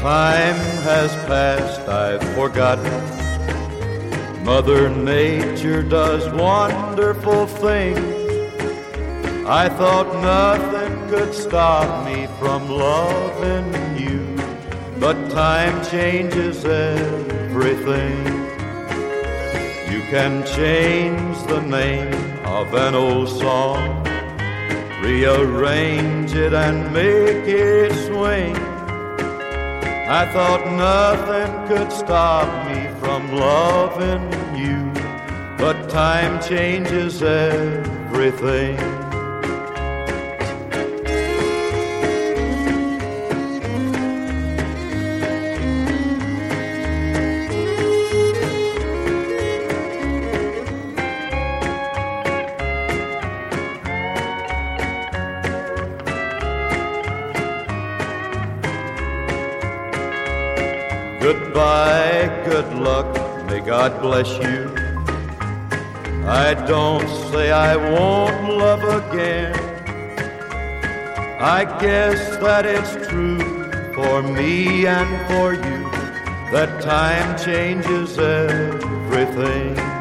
Time has passed, I've forgotten. Mother Nature does wonderful things. I thought nothing could stop me from loving you, but time changes everything. You can change the name of an old song, rearrange it and make it swing. I thought nothing could stop me from loving you, but time changes everything. Goodbye, good luck, may God bless you. I don't say I won't love again. I guess that it's true for me and for you, that time changes everything.